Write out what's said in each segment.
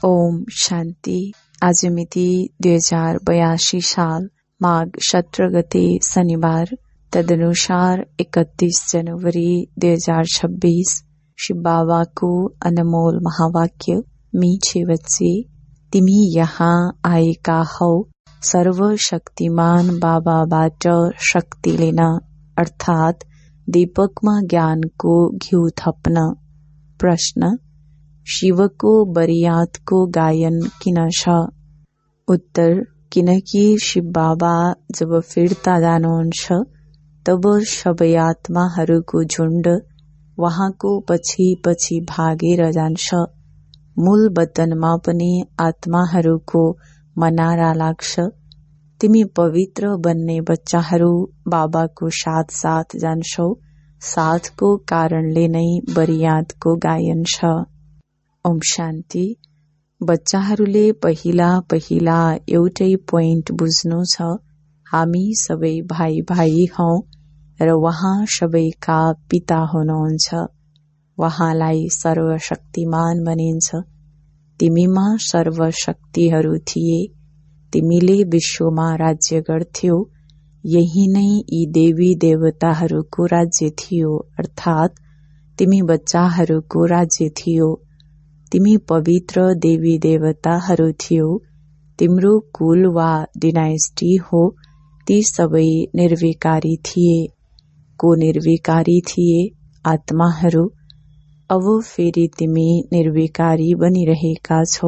ओम शान्ति। आज मिति 2082 साल माघ 17 गते शनिबार, तदनुसार 31 जनवरी 2026। शिव बाबाको अनमोल महावाक्य, मीठे बच्चे तिमी यहाँ आएका हौ सर्वशक्तिमान बाबाबाट शक्ति लिन, अर्थात दीपकमा ज्ञानको घिउ थप्न। प्रश्न, शिवको बरियातको गायन किन छ? उत्तर, किनकि शिव बाबा जब फिर्ता जानुहुन्छ तब सबै आत्माहरूको झुण्ड वहाँको पछि पछि भागेर जान्छ। मूल वतनमा पनि आत्माहरूको मनारा लाग्छ। तिमी पवित्र बन्ने बच्चाहरू बाबाको साथ साथ जान्छौ। साथको कारणले नै बरियातको गायन छ। ओम शान्ति। बच्चाहरूले पहिला एउटै पोइन्ट बुझ्नु छ, हामी सबै भाइ भाइ हौ र उहाँ सबैका पिता हुनुहुन्छ। उहाँलाई सर्वशक्तिमान भनिन्छ। तिमीमा सर्वशक्तिहरू थिए, तिमीले विश्वमा राज्य गर्थ्यौ। यही नै यी देवी देवताहरूको राज्य थियो, अर्थात तिमी बच्चाहरूको राज्य थियो। तिमी पवित्र देवी देवताहरू थियौ। तिम्रो कुल वा डिनाइस्टी हो, ती सबै निर्विकारी थिए। को निर्विकारी थिए? आत्माहरू। अब फेरि तिमी निर्विकारी बनिरहेका छौ।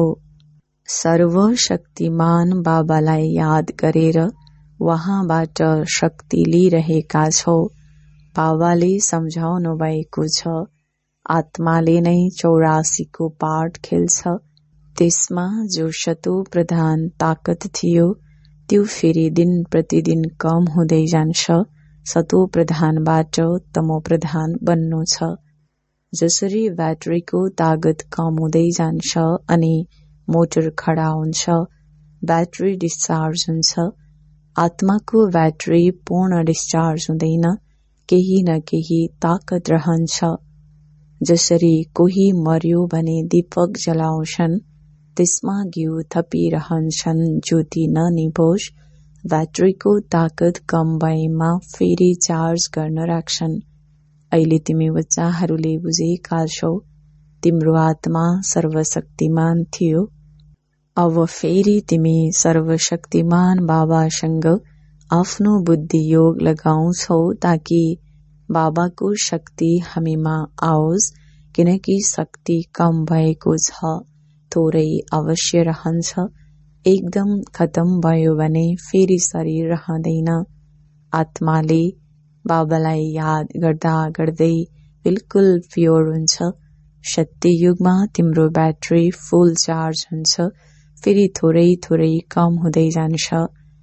सर्वशक्तिमान बाबालाई याद गरेर वहाँबाट शक्ति लिइरहेका छौ। बाबाले सम्झाउनु भएको छ, आत्माले नै 84 को पाठ खेल्छ। त्यसमा जो शतो प्रधान ताकत थियो, त्यो फेरि दिन प्रतिदिन कम हुँदै जान्छ। शतो प्रधानबाट तमो प्रधान बन्नु छ। जसरी ब्याट्रीको ताकत कम हुँदै जान्छ अनि मोटर खडा हुन्छ, ब्याट्री डिस्चार्ज हुन्छ। आत्माको ब्याट्री पूर्ण डिस्चार्ज हुँदैन, केही न केही ताकत रहन्छ। जसरी कोही मर्यो भने दीपक जलाउँछन्, त्यसमा घिउ थपिरहन्छन् ज्योति ननिभोस्। ब्याट्रीको ताकत कम भएमा फेरि चार्ज गर्न राख्छन्। अहिले तिमी बच्चाहरूले बुझेका छौ, तिम्रो आत्मा सर्वशक्तिमान थियो। अब फेरि तिमी सर्वशक्तिमान बाबासँग आफ्नो बुद्धि योग लगाउँछौ ताकि बाबाको शक्ति हामीमा आओस्। किनकि शक्ति कम भएको छ, थोरै अवश्य रहन्छ। एकदम खतम भयो भने फेरि शरीर रहँदैन। आत्माले बाबालाई याद गर्दा गर्दै बिल्कुल प्योर हुन्छ। सत्य युगमा तिम्रो ब्याट्री फुल चार्ज हुन्छ, फेरि थोरै थोरै कम हुँदै जान्छ।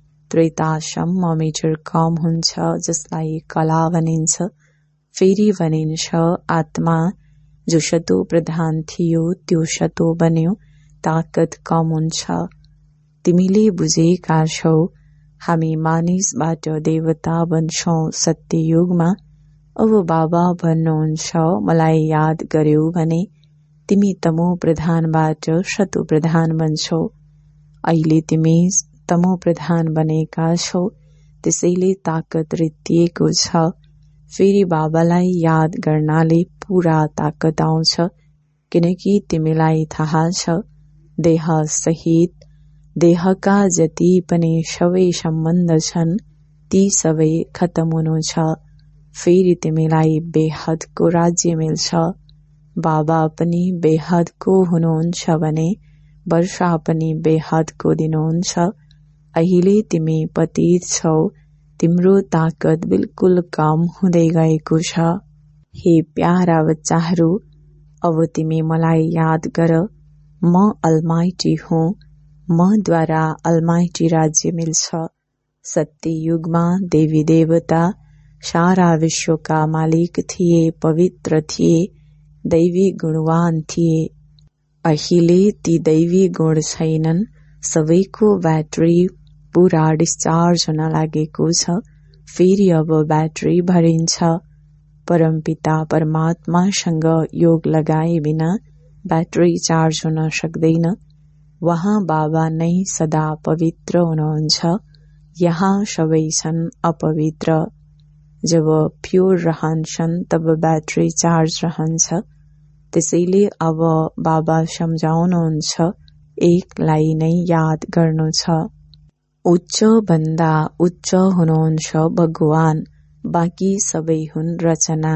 त्रेतासम्म मिटर कम हुन्छ, जसलाई कला भनिन्छ। फेरि भनिन्छ आत्मा जो शतो प्रधान थियो त्यो शतो बन्यो, ताकत कम हुन्छ। तिमीले बुझेका छौ, हामी मानिसबाट देवता बन्छौं सत्य युगमा। अब बाबा भन्नुहुन्छ मलाई याद गर्यौ भने तिमी तमो प्रधानबाट शतो प्रधान बन्छौ। अहिले तिमी तमो प्रधान बनेका छौ, त्यसैले ताकत रित्तिएको छ। फेरि बाबालाई याद गर्नाले पूरा ताकत आउँछ। किनकि तिमीलाई थाहा छ, देह सहित देहका जति पनि सबै सम्बन्ध छन्, ती सबै खतम हुनु छ। फेरि तिमीलाई बेहदको राज्य मिल्छ। बाबा पनि बेहदको हुनुहुन्छ भने वर्षा पनि बेहदको दिनुहुन्छ। अहिले तिमी पतित छौ, तिम्रो ताकत बिल्कुल कम हुँदै गएको छ। हे प्यारा बच्चाहरू, अब तिमी मलाई याद गर, म अलमाइटी हुँ। मद्वारा अलमाइटी राज्य मिल्छ। सत्य युगमा देवी देवता सारा विश्वका मालिक थिए, पवित्र थिए, दैवी गुणवान थिए। अहिले ती दैवी गुण छैनन्। सबैको ब्याट्री पूरा डिस्चार्ज हुन लागेको छ। फेरि अब ब्याट्री भरिन्छ। परमपिता परमात्मासँग योग लगाए बिना ब्याट्री चार्ज हुन सक्दैन। वहाँ बाबा नै सदा पवित्र हुनुहुन्छ। यहाँ सबै छन् अपवित्र। जब प्योर रहन्छन् तब ब्याट्री चार्ज रहन्छ। त्यसैले अब बाबा सम्झाउनुहुन्छ एकलाई नै याद गर्नु छ। उच्च भन्दा उच्च हुनुहुन्छ भगवान, बाँकी सबै हुन् रचना।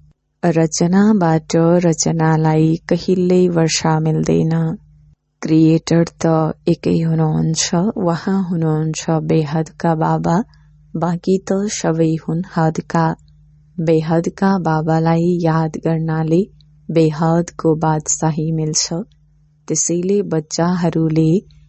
रचनाबाट रचनालाई कहिल्यै वर्षा मिल्दैन। क्रिएटर त एकै हुनुहुन्छ, वहाँ हुनुहुन्छ बेहदका बाबा, बाँकी त सबै हुन् हदका। बेहदका बाबालाई याद गर्नाले बेहदको बादशाही मिल्छ। त्यसैले बच्चाहरूले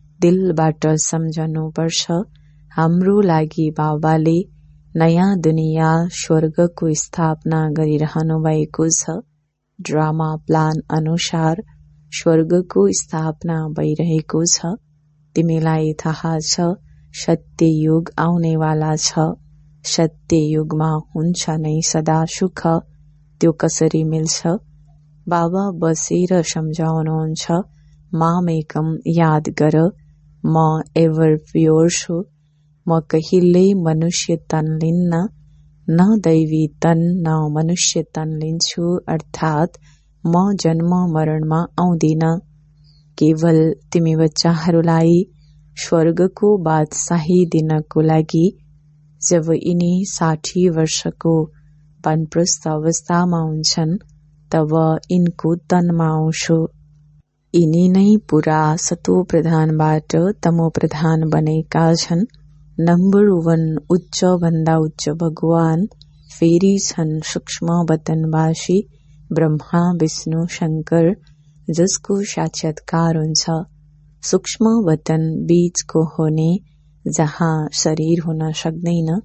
दिलबाट सम्झनुपर्छ, हाम्रो लागि बाबाले नयाँ दुनिया स्वर्गको स्थापना गरिरहनु भएको छ। ड्रामा प्लान अनुसार स्वर्गको स्थापना भइरहेको छ। तिमीलाई थाहा छ सत्य युग आउनेवाला छ। सत्य युगमा हुन्छ नै सदा सुख। त्यो कसरी मिल्छ? बाबा बसेर सम्झाउनुहुन्छ, मामेकम याद गर, म एभर प्योर छु। म कहिल्यै मनुष्य तन लिन्न, न दैवी तन न मनुष्य तन लिन्छु, अर्थात् म जन्म मरणमा आउँदिन। केवल तिमी बच्चाहरूलाई स्वर्गको बादशाही दिनको लागि जब यिनी 60 वर्षको वानप्रस्थ अवस्थामा हुन्छन् तब यिनको तनमा आउँछु। यिनी नै पुरा सतो प्रधानबाट तमो प्रधान बनेका छन्। नम्बर 1 उच्च भन्दा उच्च भगवान, फेरि छन् सूक्ष्म वतनवासी ब्रह्मा विष्णु शंकर, जसको साक्षात्कार हुन्छ। सूक्ष्म वतन बीचको हुने, जहाँ शरीर हुन सक्दैन।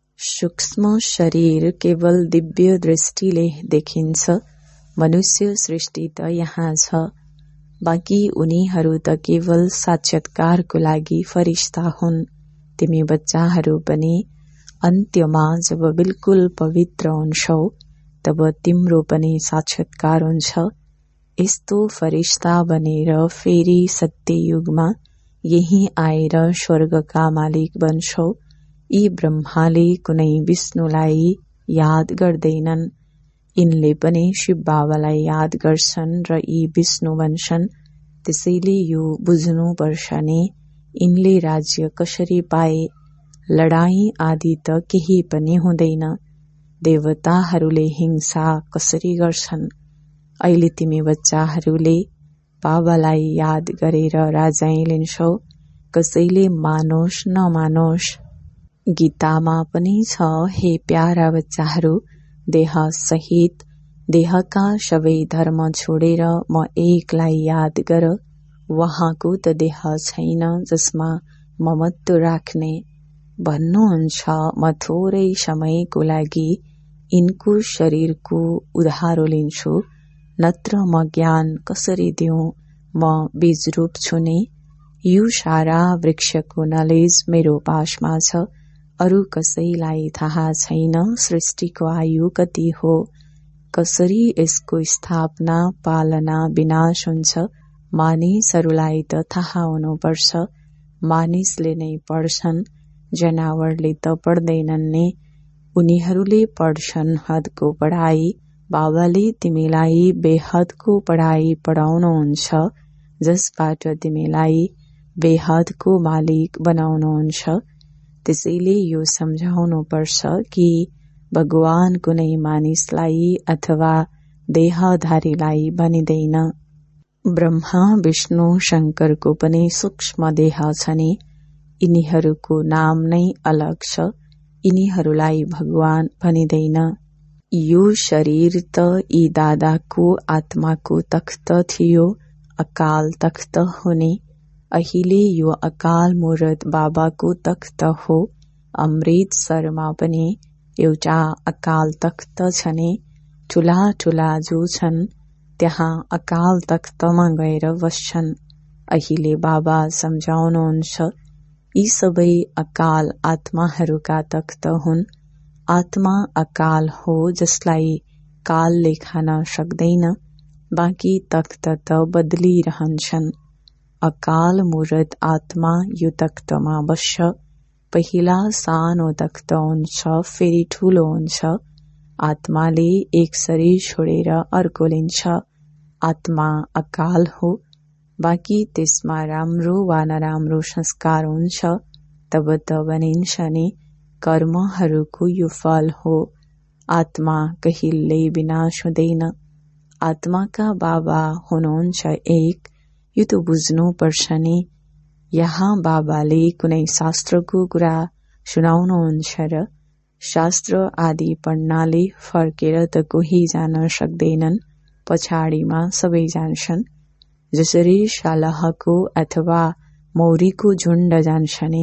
सूक्ष्म शरीर केवल दिव्य दृष्टिले देखिन्छ। मनुष्य सृष्टि त यहाँ छ, बाँकी उनीहरू त केवल साक्षात्कारको लागि फरिश्ता हुन्। तिमी बच्चाहरू पनि अन्त्यमा जब बिल्कुल पवित्र हुन्छौ तब तिम्रो पनि साक्षात्कार हुन्छ। यस्तो फरिश्ता बनेर फेरि सत्य युगमा यही आएर स्वर्गका मालिक बन्छौ। यी ब्रह्माले कुनै विष्णुलाई याद गर्दैनन्, यिनले पनि शिव बाबालाई याद गर्छन् र यी विष्णु बन्छन्। त्यसैले यो बुझ्नुपर्छ नि, यिनले राज्य कसरी पाए? लडाई आदि त केही पनि हुँदैन। देवताहरूले हिंसा कसरी गर्छन्? अहिले तिमी बच्चाहरूले बाबालाई याद गरेर राजाई लिन्छौ, कसैले मानोस् नमानोस्। गीतामा पनि छ, हे प्यारा बच्चाहरू, देह सहित देहका सबै धर्म छोडेर म एकलाई याद गर। वहाँको त देह छैन जसमा ममत्व राख्ने। भन्नुहुन्छ म थोरै समयको लागि यिनको शरीरको उधारो लिन्छु, नत्र म ज्ञान कसरी दिउँ? म बीजरूप छु नि। यो सारा वृक्षको नलेज मेरो पासमा छ, अरू कसैलाई थाहा छैन सृष्टिको आयु कति हो, कसरी यसको स्थापना पालना विनाश हुन्छ। मानिसहरूलाई त थाहा हुनुपर्छ। मानिसले नै पढ्छन्, जनावरले त पढ्दैनन् नि। उनीहरूले पढ्छन् हदको पढाइ। बाबाले तिमीलाई बेहदको पढाइ पढाउनुहुन्छ, जसबाट तिमीलाई बेहदको मालिक बनाउनुहुन्छ। त्यसैले यो सम्झाउनुपर्छ कि भगवान कुनै मानिसलाई अथवा देहधारीलाई भनिँदैन। ब्रह्मा विष्णु शंकरको पनि सूक्ष्म देह छ नि। यिनीहरूको नाम नै अलग छ, यिनीहरूलाई भगवान भनिँदैन। यो शरीर त यी दादाको आत्माको तख्त थियो, अकाल तख्त हुने। अहिले यो अकाल मूर्त बाबाको तख्त हो। अमृतसरमा पनि एउटा अकाल तख्त छ नि। ठूला ठूला जो छन् त्यहाँ अकाल तख्तमा गएर बस्छन्। अहिले बाबा सम्झाउनुहुन्छ, यी सबै अकाल आत्माहरूका तख्त हुन्। आत्मा अकाल हो जसलाई कालले खान सक्दैन, बाँकी तख्त त बदलिरहन्छन्। अकाल मूर्त आत्मा यो तख्तमा बस्छ। पहिला सानो तख्त हुन्छ, फेरि ठूलो हुन्छ। आत्माले एक शरीर छोडेर अर्को लिन्छ। आत्मा अकाल हो, बाँकी त्यसमा राम्रो वा नराम्रो संस्कार हुन्छ। तब त भनिन्छ नि, कर्महरूको यो फल हो। आत्मा कहिल्यै विनाश हुँदैन। आत्माका बाबा हुनुहुन्छ एक, यो त बुझ्नु पर्छ नि। यहाँ बाबाले कुनै शास्त्रको कुरा सुनाउनुहुन्छ र शास्त्र आदि पढ्नाले फर्केर त कोही जान सक्दैनन्, पछाडिमा सबै जान्छन्। जसरी शालहको अथवा मौरीको झुण्ड जान्छ नि,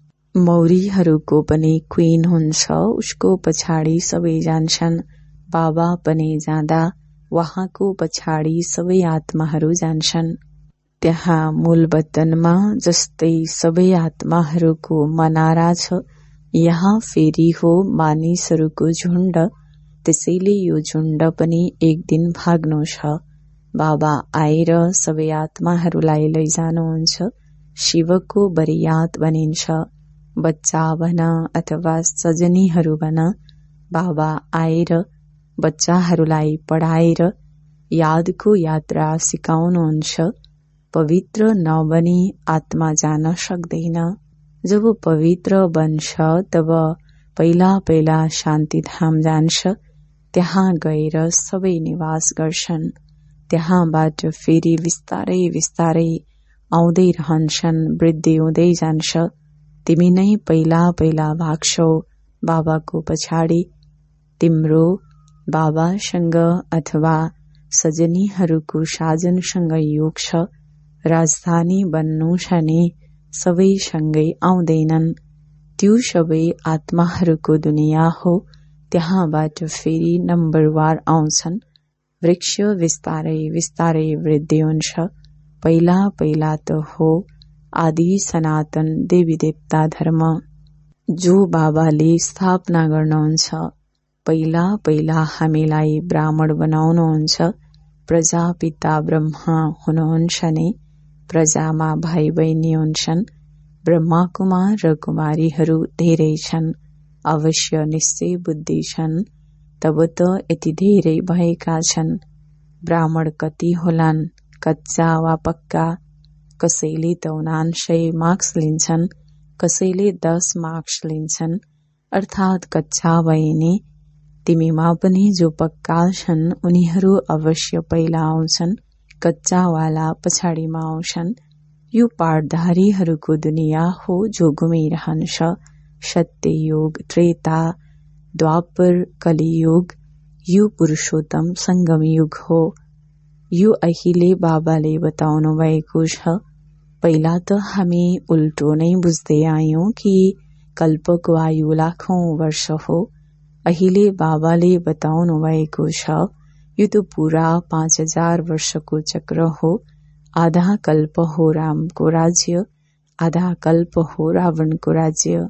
मौरीहरूको पनि क्वीन हुन्छ, उसको पछाडि सबै जान्छन्। बाबा पनि जाँदा वहाँको पछाडि सबै आत्माहरू जान्छन्। त्यहाँ मूल वतनमा जस्तै सबै आत्माहरूको मनारा छ, यहाँ फेरि हो मानिसहरूको झुण्ड। त्यसैले यो झुण्ड पनि एक दिन भाग्नु छ। बाबा आएर सबै आत्माहरूलाई लैजानुहुन्छ। शिवको बरियात भनिन्छ। बच्चा भन अथवा सजनीहरू भन, बाबा आएर बच्चाहरूलाई पढाएर यादको यात्रा सिकाउनुहुन्छ। पवित्र नबनी आत्मा जान सक्दैन। जब पवित्र बन्छ तब पहिला पहिला शान्तिधाम जान्छ। त्यहाँ गएर सबै निवास गर्छन्। त्यहाँबाट फेरि विस्तारै विस्तारै आउँदै रहन्छन्, वृद्धि हुँदै जान्छ। तिमी नै पहिला पहिला भाग्छौ बाबाको पछाडि। तिम्रो बाबासँग अथवा सजनीहरूको साजनसँग योग छ। राजधानी बन्नु छ नि, सबै सँगै आउँदैनन्। त्यो सबै आत्माहरूको दुनिया हो। त्यहाँबाट फेरि नम्बरवार आउँछन्। वृक्ष विस्तारै विस्तारै वृद्धि हुन्छ। पहिला पहिला त हो आदि सनातन देवी देवता धर्म, जो बाबाले स्थापना गर्नुहुन्छ। पहिला पहिला हामीलाई ब्राह्मण बनाउनुहुन्छ। प्रजापिता ब्रह्मा हुनुहुन्छ नि। प्रजामा भाइ बहिनी हुन्छन्। ब्रह्मा कुमार र कुमारीहरू धेरै छन्। अवश्य निश्चय बुद्धि छन्। तब त यति धेरै भएका छन्। ब्राह्मण कति होलान्, कच्चा वा पक्का? कसैले त 79 मार्क्स लिन्छन्, कसैले 10 मार्क्स लिन्छन्। अर्थात् कच्चा भए तिमीमा पनि जो पक्का छन् उनीहरू अवश्य पहिला आउँछन्। कच्चावाला पछाडिमा आउँछन्। यो पाठधारीहरूको दुनिया हो जो घुमिरहन्छ। सत्ययुग, त्रेता, द्वापर, कलियुग, यो पुरुषोत्तम संगम युग हो। यो अहिले बाबाले बताउनु भएको छ। पहिला त हामी उल्टो नै बुझ्दै आयौं कि कल्पको आयु लाखौं वर्ष हो। अहिले बाबाले बताउनु भएको छ, यो त पूरा 5000 वर्षको चक्र हो। आधा कल्प हो रामको राज्य, आधा कल्प हो रावणको राज्य।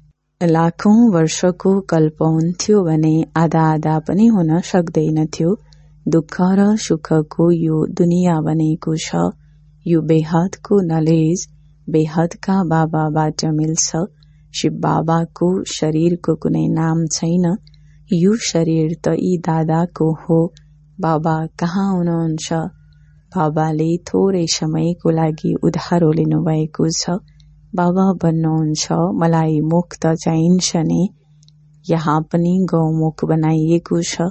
लाखौं वर्षको कल्प हुन्थ्यो भने आधा आधा पनि हुन सक्दैनथ्यो। दुःख र सुखको यो दुनिया बनेको छ। यो बेहदको नलेज बेहदका बाबाबाट मिल्छ। शिव बाबाको शरीरको कुनै नाम छैन। यो शरीर त यी दादाको हो। बाबा कहाँ हुनुहुन्छ? बाबाले थोरै समयको लागि उधारो लिनुभएको छ। बाबा भन्नुहुन्छ, मलाई मुख त चाहिन्छ नि। यहाँ पनि गौमुख बनाइएको छ।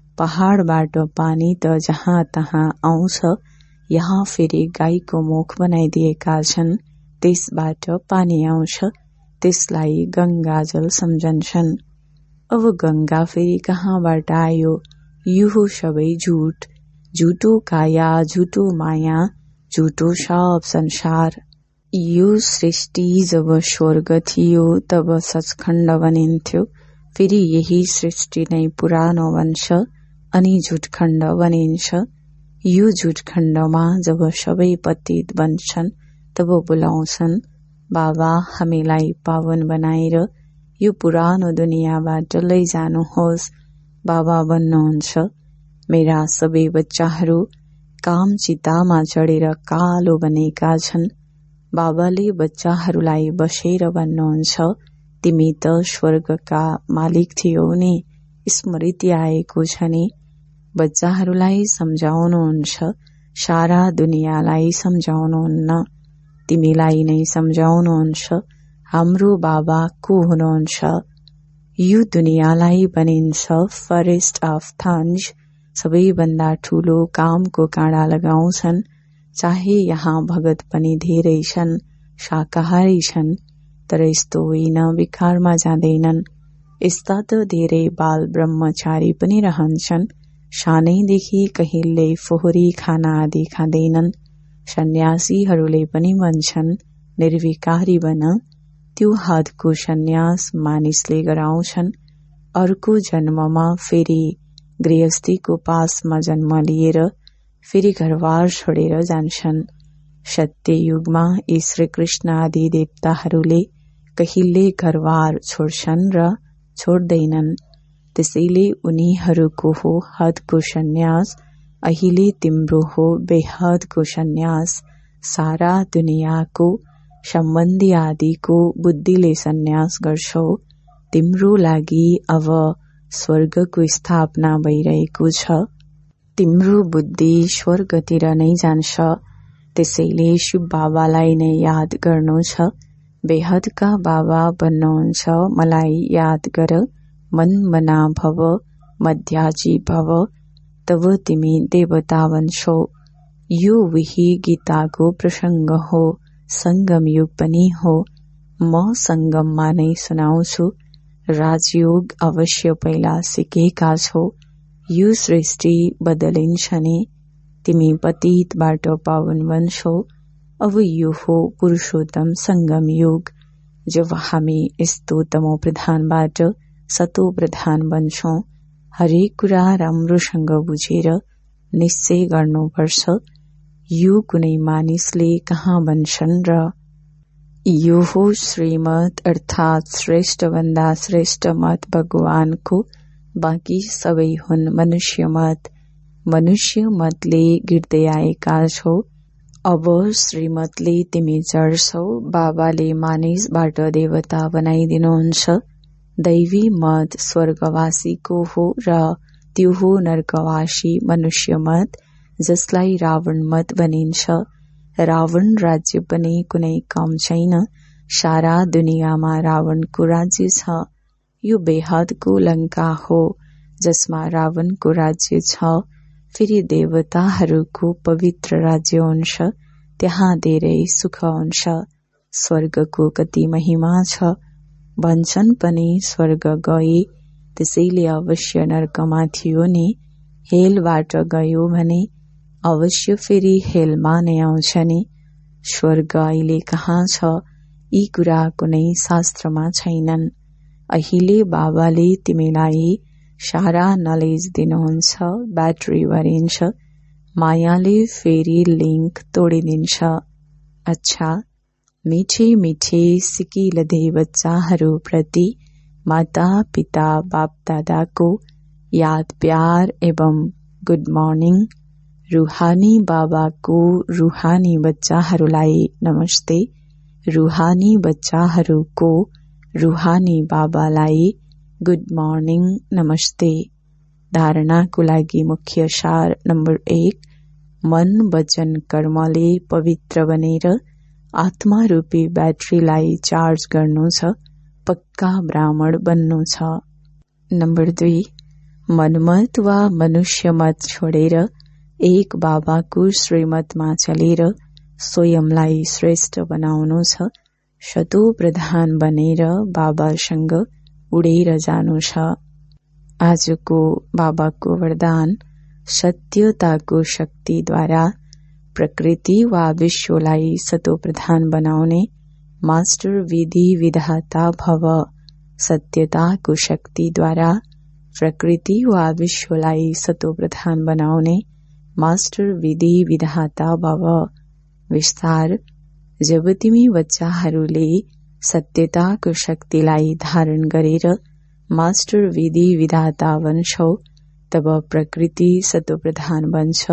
पहाडबाट पानी त जहाँ तहाँ आउँछ। यहाँ फेरि गाईको मुख बनाइदिएका छन्। त्यसबाट पानी आउँछ। त्यसलाई गंगाजल सम्झन्छन्। अब गंगा फेरि कहाँबाट आयो? यो सबै झूठ। झूठो काया, झूठो माया, झूठो सब संसार। यो सृष्टि जब स्वर्ग थियो तब सचखण्ड बनिन्थ्यो। फेरि यही सृष्टि नै पुरानो बन्छ अनि झुटखण्ड बनिन्छ। यो झुटखण्डमा जब सबै पतित बन्छन् तब बोलाउँछन्, बाबा हामीलाई पावन बनाएर यो पुरानो दुनियाँबाट लैजानुहोस्। बाबा भन्नुहुन्छ, मेरा सबै बच्चाहरू काम चितामा चढेर कालो बनेका छन्। बाबाले बच्चाहरूलाई बसेर भन्नुहुन्छ, तिमी त स्वर्गका मालिक थियौ नि, स्मृति आएको छ नि। बच्चाहरूलाई सम्झाउनुहुन्छ, सारा दुनियाँलाई सम्झाउनुहुन्न, तिमीलाई नै सम्झाउनुहुन्छ हाम्रो बाबा को हुनुहुन्छ। यो दुनियाँलाई भनिन्छ फरेस्ट अफ थन्ज, सबैभन्दा ठूलो कामको काँडा लगाउँछन्। चाहे यहाँ भगत पनि धेरै छन्, शाकाहारी छन्, तर यस्तो होइन विकारमा जाँदैनन्। यस्ता त धेरै बाल ब्रह्मचारी पनि रहन्छन्, सानैदेखि कहिल्यै फोहोरी खाना आदि खाँदैनन्। सन्यासीहरूले पनि भन्छन् निर्विकारी बन, त्यो हदको सन्यास मानिसले गराउँछन्। अर्को जन्ममा फेरि गृहस्थीको पासमा जन्म लिएर फेरि घरबार छोडेर जान्छन्। सत्य युगमा यी श्रीकृष्ण आदि देवताहरूले कहिले घरबार छोड्छन् र छोड्दैनन्। त्यसैले उनीहरूको हो हदको सन्यास, अहिले तिम्रो हो बेहदको सन्यास। सारा दुनियाँको सम्बन्धी आदिको बुद्धिले सन्यास गर्छौ। तिम्रो लागि अब स्वर्गको स्थापना भइरहेको छ। तिम्रो बुद्धि स्वर्गतिर नै जान्छ। त्यसैले शिव बाबालाई नै याद गर्नु छ। बेहदका बाबा भन्नुहुन्छ, मलाई याद गर, मन मना भव, मध्याजी भव, तब तिमी देवता बन्छौ। यो विही गीताको प्रसङ्ग हो, संगम युग पनि हो। म संगममा नै सुनाउँछु। राजयोग अवश्य पहिला सिकेका छौ। यो सृष्टि बदलिन्छ नि, तिमी पतितबाट पावन बन्छौ। अब यो हो पुरुषोत्तम संगम युग, जब हामी यस्तो तमो प्रधानबाट सतो प्रधान बन्छौं। हरेक कुरा राम्रोसँग बुझेर निश्चय गर्नुपर्छ। यो कुनै मानिसले कहाँ भन्छन् र। यो हो श्रीमत अर्थात श्रेष्ठ भन्दा श्रेष्ठ मत भगवानको, बाँकी सबै हुन् मनुष्य मत। मनुष्य मतले गिर्दै आएका छौ। अब श्रीमतले तिमी चढ्छौ। बाबाले मानिसबाट देवता बनाइदिनुहुन्छ। दैवी मत स्वर्गवासीको हो र त्यो हो नर्कवासी मनुष्य मत, जसलाई रावण मत भनिन्छ। रावण राज्य पनि कुनै कम छैन। सारा दुनियाँमा रावणको राज्य छ। यो बेहदको लङ्का हो, जसमा रावणको राज्य छ। फेरि देवताहरूको पवित्र राज्य हुन्छ, त्यहाँ धेरै सुख हुन्छ। स्वर्गको कति महिमा छ। भन्छन् पनि स्वर्ग गए, त्यसैले अवश्य नर्कमा थियो नि। हेलबाट गयो भने अवश्य फेरि हेलमा नै आउँछ नि। स्वर्ग अहिले कहाँ छ, यी कुरा कुनै शास्त्रमा छैनन्। अहिले बाबाले तिमीलाई सारा नलेज दिनुहुन्छ। ब्याट्री भरिन्छ, मायाले फेरि लिङ्क तोडिदिन्छ। अच्छा, मिठे मिठे सिकिलधे बच्चाहरू प्रति माता पिता बाप दादाको याद प्यार एवं गुड मर्निङ। रूहानी बाबाको रूहानी बच्चाहरूलाई नमस्ते। रूहानी बच्चाहरूको रूहानी बाबालाई गुड मर्निङ नमस्ते। धारणाको लागि मुख्य सार नम्बर 1, मन वचन कर्मले पवित्र बनेर आत्मा रूपी ब्याट्रीलाई चार्ज गर्नु छ, पक्का ब्राह्मण बन्नु छ। नम्बर 2, मनमत वा मनुष्य मत छोडेर एक बाबाको श्रीमतमा चलेर स्वयंलाई श्रेष्ठ बनाउनु छ। सतो प्रधान बनेर बाबासँग उडेर जानु छ। आजको बाबाको वरदान, सत्यताको शक्तिद्वारा प्रकृति वा विश्वलाई सतो प्रधान बनाउने मास्टर विधि विधाता भव। सत्यताको शक्तिद्वारा प्रकृति वा विश्वलाई सतो प्रधान बनाउने मास्टर विधि विधाता भव। विस्तार, जब तिमी बच्चाहरूले सत्यताको शक्तिलाई धारण गरेर मास्टर विधि विधाता बन्छौ, तब प्रकृति सतो प्रधान बन्छ,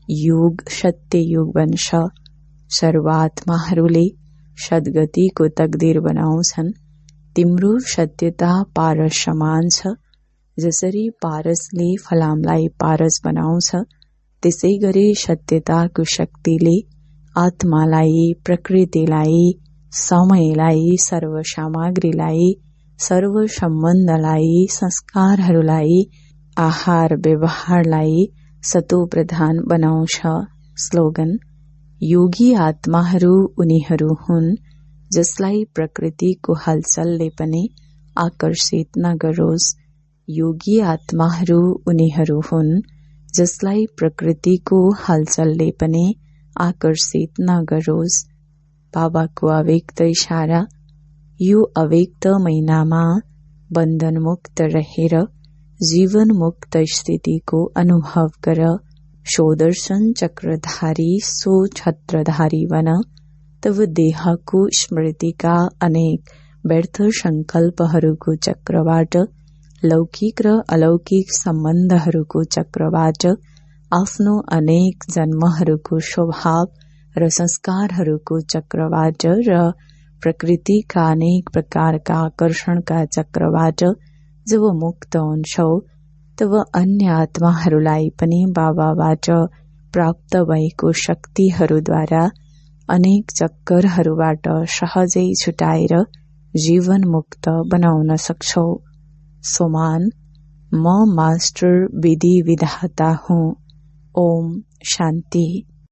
युग सत्य युग बन्छ। सर्वात्माहरूले सद्गतिको तकदीर बनाउँछन्। तिम्रो सत्यता पारस समान छ। जसरी पारसले फलामलाई पारस बनाउँछ, त्यसै गरी सत्यताको शक्तिले आत्मालाई, प्रकृतिलाई, समयलाई, सर्व सामग्रीलाई, सर्व सम्बन्धलाई, संस्कारहरूलाई, आहार व्यवहारलाई सतो प्रधान बनाउँछ। स्लोगन: योगी आत्माहरू उनीहरू हुन् जसलाई प्रकृतिको हलचलले पनि आकर्षित नगरोस्। योगी आत्माहरू उनीहरू हुन् जसलाई प्रकृतिको हलचलले पनि आकर्षित नगरोस्। बाबाको अव्यक्त इशारा: यो अव्यक्त महिनामा बन्धन मुक्त रहेर जीवन मुक्त स्थितिको अनुभव गर। सुदर्शन चक्रधारी सो छत्रधारी बन। तब देहको स्मृतिका अनेक व्यर्थ संकल्पहरूको चक्रबाट, लौकिक र अलौकिक सम्बन्धहरूको चक्रबाट, आफ्नो अनेक जन्महरूको स्वभाव र संस्कारहरूको चक्रबाट र प्रकृतिका अनेक प्रकारका आकर्षणका चक्रबाट जब मुक्त हुन्छौ, तब अन्य आत्माहरूलाई पनि बाबाबाट प्राप्त भएको शक्तिहरूद्वारा अनेक चक्करहरूबाट सहजै छुटाएर जीवन मुक्त बनाउन सक्छौ। सोमान: म मास्टर विधि विधाता हुँ। ओम शान्ति।